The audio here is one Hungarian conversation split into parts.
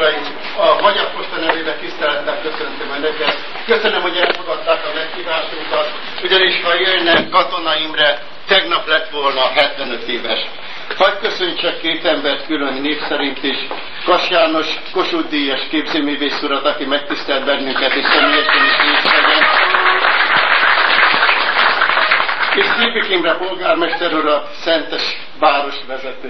uraim! A Magyar Posta nevében tisztelettel köszöntöm Önöket. Köszönöm, hogy elfogadták a meghívásunkat, ugyanis ha jönne Katona Imre, tegnap lett volna 75 éves. Hadd köszöntsek két embert külön név szerint is. Kass János, Kossuth díjas képzőművész urat, aki megtisztelt bennünket, és személyesen is részegen. És Szépik Imre polgármester urat, Szentes városvezető.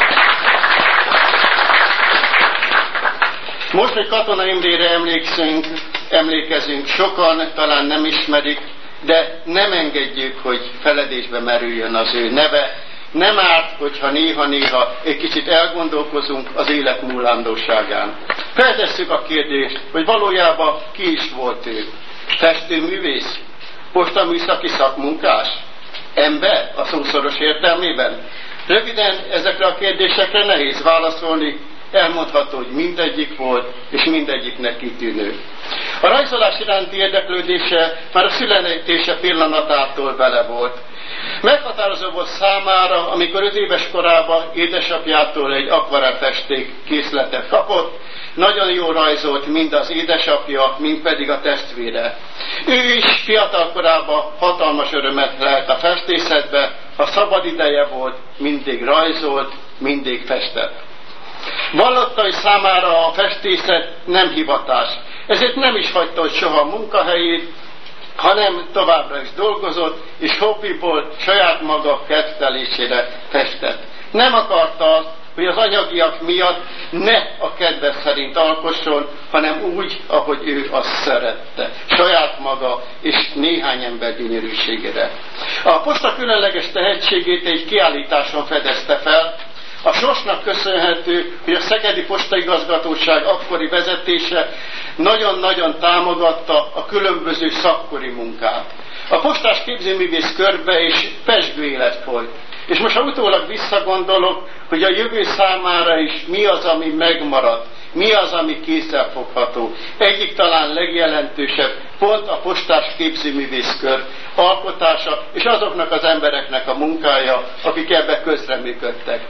Most, hogy Katona Imrére emlékezünk, sokan talán nem ismerik, de nem engedjük, hogy feledésbe merüljön az ő neve. Nem árt, hogyha néha-néha egy kicsit elgondolkozunk az élet múlandóságán. Feltesszük a kérdést, hogy valójában ki is volt ő. Festőművész? Postaműszaki szakmunkás? Ember a szószoros értelmében? Röviden ezekre a kérdésekre nehéz válaszolni, elmondható, hogy mindegyik volt, és mindegyiknek kitűnő. A rajzolás iránti érdeklődése már a születése pillanatától vele volt. Meghatározó volt számára, amikor 5 éves korában édesapjától egy akvarellfesték készletet kapott. Nagyon jól rajzolt mind az édesapja, mind pedig a testvére. Ő is fiatal korában hatalmas örömet lelt a festészetbe, ha szabad ideje volt, mindig rajzolt, mindig festett. Vallotta, hogy számára a festészet nem hivatás, ezért nem is hagyta soha a munkahelyét, hanem továbbra is dolgozott, és hobbiból saját maga kedvelésére festett. Nem akarta azt, hogy az anyagiak miatt ne a kedve szerint alkosson, hanem úgy, ahogy ő azt szerette. Saját maga és néhány ember gyönyörűségére. A posta különleges tehetségét egy kiállításon fedezte fel. A sorsnak köszönhető, hogy a Szegedi Postaigazgatóság akkori vezetése nagyon-nagyon támogatta a különböző szakkori munkát. A postás képzőművész körbe és pezsgő élet folyt. És most ha utólag visszagondolok, hogy a jövő számára is mi az, ami megmaradt, mi az, ami kézzelfogható. Egyik talán legjelentősebb pont a postás képzőművészkör alkotása, és azoknak az embereknek a munkája, akik ebbe közreműködtek.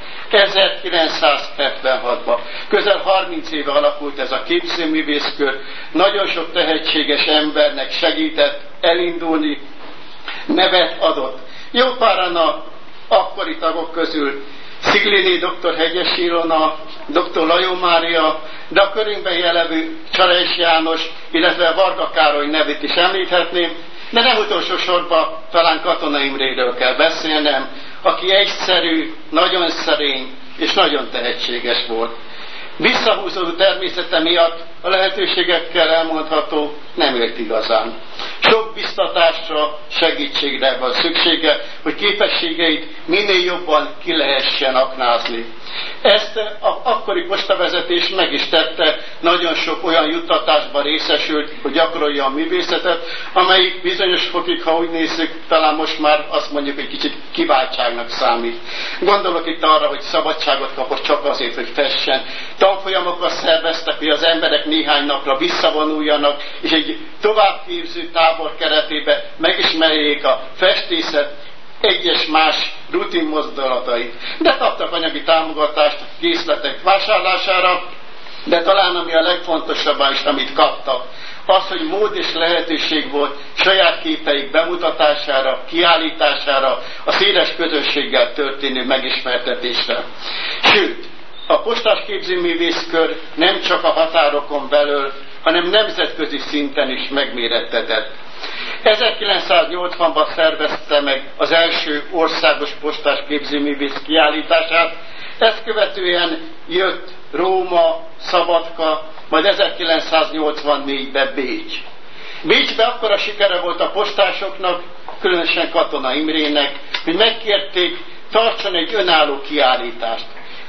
1976-ban, közel 30 éve alakult ez a képzőművészkör, nagyon sok tehetséges embernek segített elindulni, nevet adott. Jó páran a akkori tagok közül Szigliné dr. Hegyes Ilona, dr. Lajó Mária, de a körünkben jelevő Csares János, illetve Varga Károly nevét is említhetném, de nem utolsó sorban talán Katona Imréről kell beszélnem, aki egyszerű, nagyon szerény és nagyon tehetséges volt. Visszahúzódó természete miatt a lehetőségekkel elmondható, nem élt igazán. Sok biztatásra, segítségre van szüksége, hogy képességeit minél jobban ki lehessen aknázni. Ezt az akkori postavezetés meg is tette, nagyon sok olyan juttatásban részesült, hogy gyakorolja a művészetet, amelyik bizonyos fokig, ha úgy nézzük, talán most már azt mondjuk, hogy kicsit kiváltságnak számít. Gondolok itt arra, hogy szabadságot kapott csak azért, hogy fessen. Tanfolyamokat szerveztek, hogy az emberek néhány napra visszavonuljanak, és egy továbbképző tábor keretében megismerjék a festészet egyes más rutin mozdulatait. De kaptak anyagi támogatást készletek vásárlására, de talán ami a legfontosabb is, amit kaptak, az, hogy mód és lehetőség volt saját képeik bemutatására, kiállítására, a széles közönséggel történő megismertetésre. Sőt, a postás képzőművészkör nem csak a határokon belül, hanem nemzetközi szinten is megmérettetett. 1980-ban szervezte meg az első országos postás képzőművész kiállítását, ezt követően jött Róma, Szabadka, majd 1984-ben Bécs. Bécsben akkora sikere volt a postásoknak, különösen Katona Imrének, hogy megkérték, tartson egy önálló kiállítást.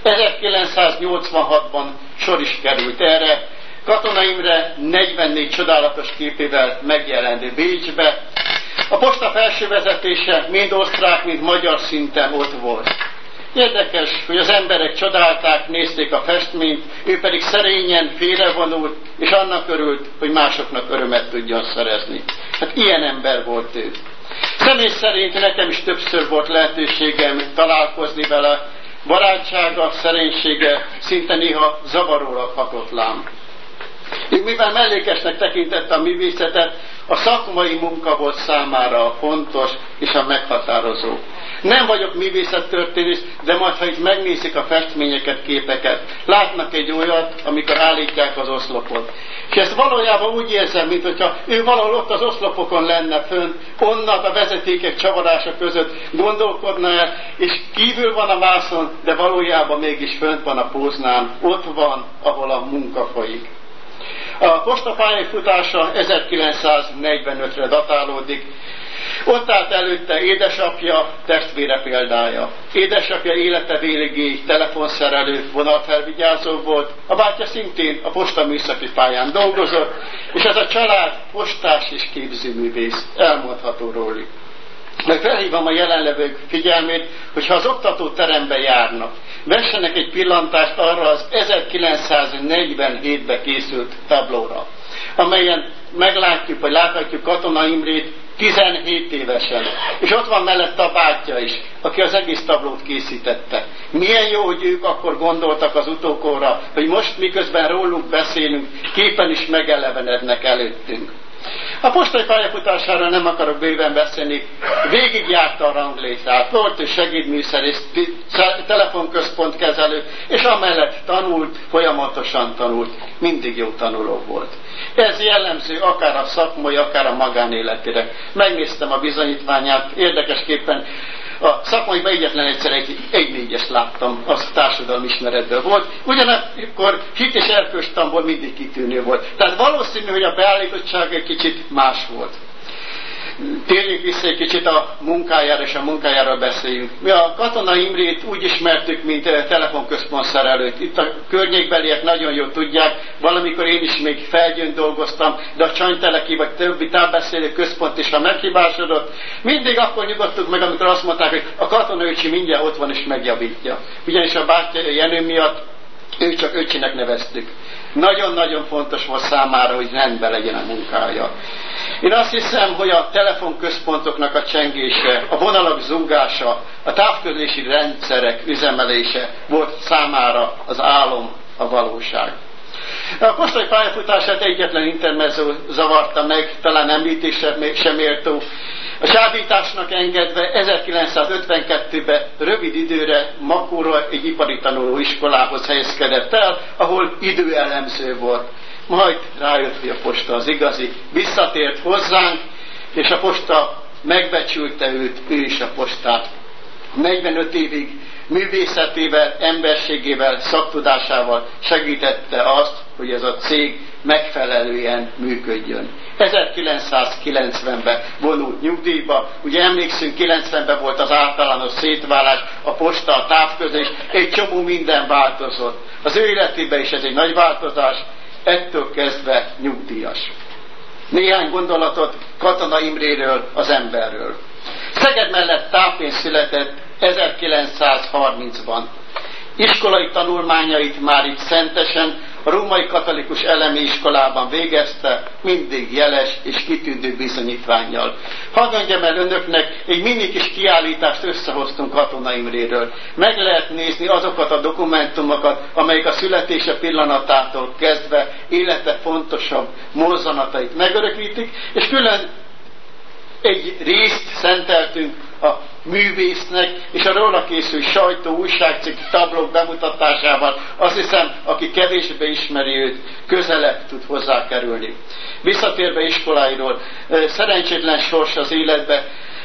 1986-ban sor is került erre, Katona Imre 44 csodálatos képével megjelent Bécsbe. A posta felső vezetése mind osztrák, mind magyar szinten ott volt. Érdekes, hogy az emberek csodálták, nézték a festményt, ő pedig szerényen félrevonult, és annak örült, hogy másoknak örömet tudjon szerezni. Hát ilyen ember volt ő. Személy szerint nekem is többször volt lehetőségem találkozni vele, barátsága, szerénysége szinte néha zavarólag hatott lám. Mivel mellékesnek tekintette a művészetet, a szakmai munka volt számára a fontos és a meghatározó. Nem vagyok művészettörténész, de majd, ha itt megnézik a festményeket, képeket, látnak egy olyat, amikor állítják az oszlopot. És ezt valójában úgy érzem, mintha ő valahol ott az oszlopokon lenne fönn, onnan a vezetékek csavarása között gondolkodna el, és kívül van a vászon, de valójában mégis fönt van a póznán, ott van, ahol a munka folyik. A posta pályafutása 1945-re datálódik. Ott állt előtte édesapja, testvére példája. Édesapja élete végéig telefonszerelő, vonalfelvigyázó volt, a bátyja szintén a postaműszaki pályán dolgozott, és ez a család postás és képzőművész, elmondható róluk. Meg felhívom a jelenlevők figyelmét, hogyha az oktatóterembe járnak, vessenek egy pillantást arra az 1947-ben készült tablóra, amelyen meglátjuk, vagy láthatjuk Katona Imrét 17 évesen. És ott van mellette a bátyja is, aki az egész tablót készítette. Milyen jó, hogy ők akkor gondoltak az utókorra, hogy most miközben róluk beszélünk, képen is megelevenednek előttünk. A postai pályafutására nem akarok bőven beszélni, végigjárta a ranglétrát, volt ő segédműszerész, telefonközpontkezelő, és amellett tanult, folyamatosan tanult, mindig jó tanuló volt. Ez jellemző akár a szakmai, akár a magánéletére. Megnéztem a bizonyítványát, érdekesképpen a szakmaiban egyetlen egyszer egy négyest láttam, az társadalmi ismeretből volt. Ugyanakkor hit és erkölcstamból mindig kitűnő volt. Tehát valószínű, hogy a beállítottság egy kicsit más volt. Térjünk vissza egy kicsit a munkájára, és a munkájáról beszéljünk. Mi a Katona Imrét úgy ismertük, mint telefonközpontszerelőt. Itt a környékbeliek nagyon jól tudják, valamikor én is még Felgyőn dolgoztam, de a Csanyteleki vagy többi távbeszélő központ is, ha meghibásodott, mindig akkor nyugodtunk meg, amikor azt mondták, hogy a Katona öcsi mindjárt ott van és megjavítja. Ugyanis a bátyja Jenő miatt őt csak öcsinek neveztük. Nagyon-nagyon fontos volt számára, hogy rendben legyen a munkája. Én azt hiszem, hogy a telefonközpontoknak a csengése, a vonalak zúgása, a távközlési rendszerek üzemelése volt számára az álom, a valóság. A postai pályafutását egyetlen intermezzo zavarta meg, talán említésre sem méltó. A csábításnak engedve 1952-ben rövid időre Makóra egy ipari tanulóiskolához helyezkedett el, ahol időelemző volt. Majd rájött, hogy a posta az igazi, visszatért hozzánk, és a posta megbecsülte őt, ő is a postát. 45 évig művészetével, emberségével, szaktudásával segítette azt, hogy ez a cég megfelelően működjön. 1990-ben vonult nyugdíjba, ugye emlékszünk, 90-ben volt az általános szétválás, a posta, a távközlés, egy csomó minden változott. Az ő életében is ez egy nagy változás, ettől kezdve nyugdíjas. Néhány gondolatot Katona Imréről, az emberről. Szeged mellett Tápén született 1930-ban. Iskolai tanulmányait már itt Szentesen, a római katolikus elemi iskolában végezte, mindig jeles és kitűnő bizonyítvánnyal. Hadd mondjam el önöknek, egy mini kis kiállítást összehoztunk Katona Imréről. Meg lehet nézni azokat a dokumentumokat, amelyek a születése pillanatától kezdve élete fontosabb mozzanatait megörökítik, és külön egy részt szenteltünk a művésznek, és a róla készül sajtó, újságcikk, tablók bemutatásával. Azt hiszem, aki kevésbé ismeri őt, közelebb tud hozzá kerülni. Visszatérve iskoláiról, szerencsétlen sors az életbe,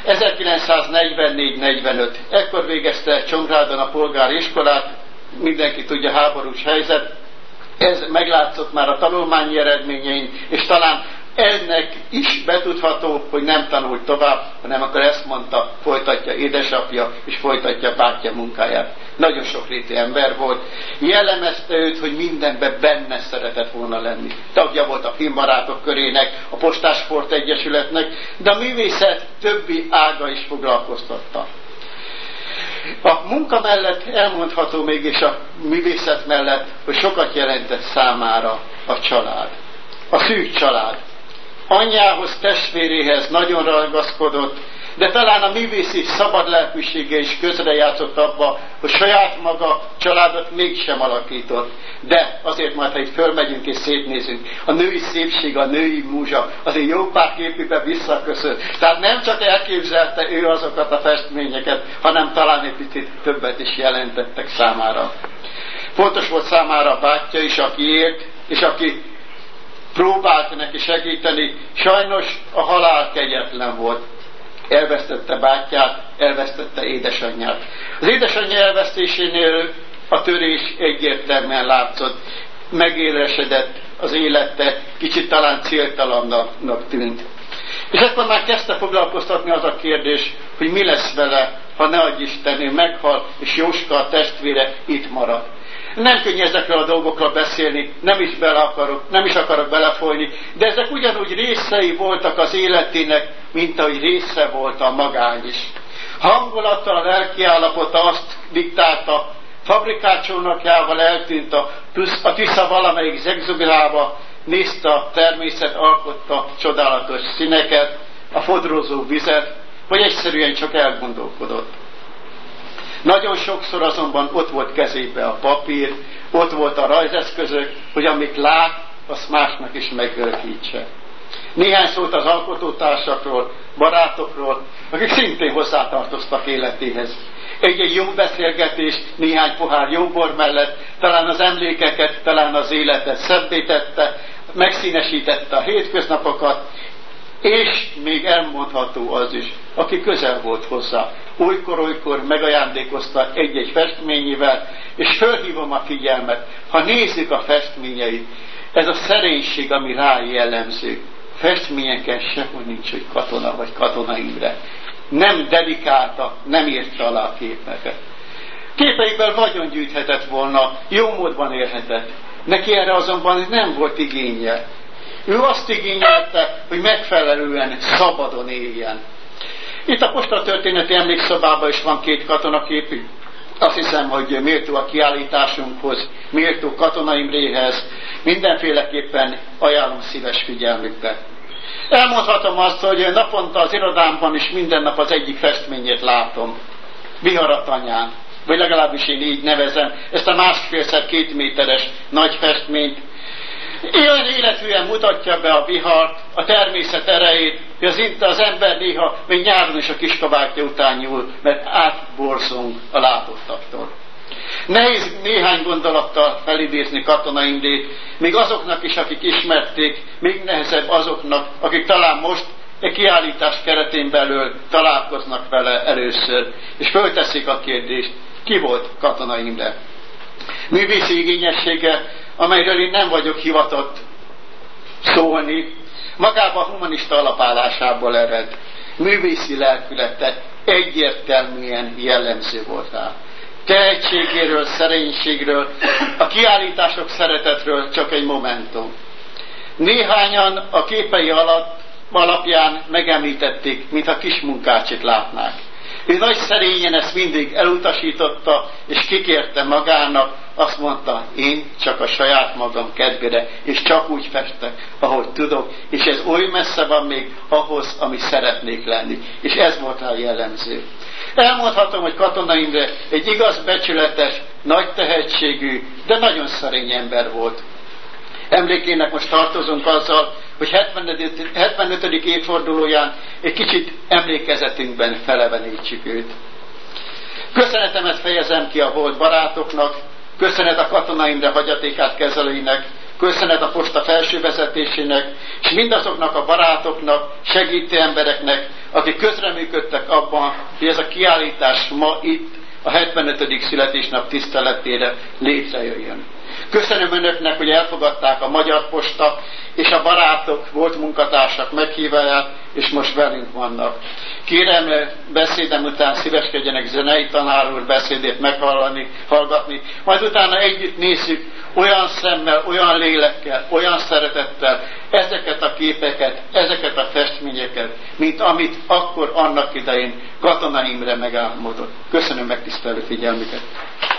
1944-45. Ekkor végezte Csongrádon a polgári iskolát, mindenki tudja, háborús helyzet. Ez meglátszott már a tanulmányi eredményein, és talán ennek is betudható, hogy nem tanult tovább, hanem akkor ezt mondta, folytatja édesapja, és folytatja bátyja munkáját. Nagyon sokrétű ember volt. Jellemezte őt, hogy mindenben benne szeretett volna lenni. Tagja volt a filmbarátok körének, a Postássport Egyesületnek, de a művészet többi ága is foglalkoztatta. A munka mellett elmondható mégis a művészet mellett, hogy sokat jelentett számára a család. A szűk család. Anyjához, testvéréhez nagyon ragaszkodott, de talán a művészi szabad lelkűsége is közrejátszott abba, hogy saját maga családot mégsem alakított. De azért majd, ha itt fölmegyünk és szétnézünk, a női szépség, a női múzsa azért jó pár képében visszaköszön. Tehát nem csak elképzelte ő azokat a festményeket, hanem talán egy picit többet is jelentettek számára. Fontos volt számára a bátyja is, aki élt, és aki próbált neki segíteni. Sajnos a halál kegyetlen volt. Elvesztette bátyját, elvesztette édesanyját. Az édesanyja elvesztésénél a törés egyértelműen látszott. Megélesedett az élete, kicsit talán céltalannak tűnt. És akkor már kezdte foglalkoztatni az a kérdés, hogy mi lesz vele, ha ne adj Isten, ő meghal, és Jóska a testvére itt marad. Nem könnyű ezekről a dolgokról beszélni, nem is akarok belefolyni, de ezek ugyanúgy részei voltak az életének, mint ahogy része volt a magány is. Hangulata, a lelkiállapota azt diktálta, fabrikácsónakjával eltűnt a Tisza valamelyik zegzubilába, nézte a természet, alkotta csodálatos színeket, a fodrozó vizet, vagy egyszerűen csak elgondolkodott. Nagyon sokszor azonban ott volt kezébe a papír, ott volt a rajzeszközök, hogy amit lát, azt másnak is megörökítse. Néhány szót az alkotótársakról, barátokról, akik szintén hozzátartoztak életéhez. Egy-egy jó beszélgetés, néhány pohár jó bor mellett, talán az emlékeket, talán az életet szebbé tette, megszínesítette a hétköznapokat, és még elmondható az is, aki közel volt hozzá. Olykor megajándékozta egy-egy festményével, és fölhívom a figyelmet, ha nézzük a festményeit, ez a szerénység, ami rá jellemző. Festményeken sehol nincs, hogy katona vagy Katona Imre. Nem dedikálta, nem írta alá a képeket. Képeikből vagyon gyűjthetett volna, jó módban élhetett. Neki erre azonban nem volt igénye. Ő azt igényelte, hogy megfelelően szabadon éljen. Itt a postatörténeti emlékszobában is van 2 katonakép. Azt hiszem, hogy méltó a kiállításunkhoz, méltó Katona Imréhez. Mindenféleképpen ajánlom szíves figyelmükbe. Elmondhatom azt, hogy naponta az irodámban is minden nap az egyik festményét látom. Viharatanyán, vagy legalábbis én így nevezem, ezt a 1,5x2 méteres nagy festményt. Olyan életűen mutatja be a vihart, a természet erejét, hogy az ember néha még nyáron is a kiskabátja után nyúl, mert átborzunk a látottaktól. Nehéz néhány gondolattal felidézni Katona Imrét, még azoknak is, akik ismerték, még nehezebb azoknak, akik talán most egy kiállítás keretén belül találkoznak vele először, és fölteszik a kérdést, ki volt Katona Imre? Művészi igényessége, amelyről én nem vagyok hivatott szólni, magában a humanista alapállásából ered. Művészi lelkülete egyértelműen jellemző volt rá. Tehetségéről, szerénységről, a kiállítások szeretetről csak egy momentum. Néhányan a képei alapján megemlítették, mintha kis munkácsit látnák. Ő nagy szerényen ezt mindig elutasította, és kikérte magának, azt mondta, én csak a saját magam kedvére, és csak úgy festek, ahogy tudok, és ez oly messze van még ahhoz, ami szeretnék lenni. És ez volt rá jellemző. Elmondhatom, hogy Katona Imre egy igaz becsületes, nagy tehetségű, de nagyon szerény ember volt. Emlékének most tartozunk azzal, hogy 75. évfordulóján egy kicsit emlékezetünkben felevenítsük őt. Köszönetemet fejezem ki a volt barátoknak, köszönet a Katona Imre hagyatékát kezelőinek, köszönet a posta felső vezetésének, és mindazoknak a barátoknak, segítő embereknek, akik közreműködtek abban, hogy ez a kiállítás ma itt, a 75. születésnap tiszteletére létrejöjjön. Köszönöm önöknek, hogy elfogadták a Magyar Posta és a barátok, volt munkatársak meghívását, és most velünk vannak. Kérem, beszédem után szíveskedjenek zenei tanár úr beszédét meghallgatni, majd utána együtt nézzük olyan szemmel, olyan lélekkel, olyan szeretettel ezeket a képeket, ezeket a festményeket, mint amit akkor annak idején Katona Imre megálmodott. Köszönöm megtisztelő figyelmüket!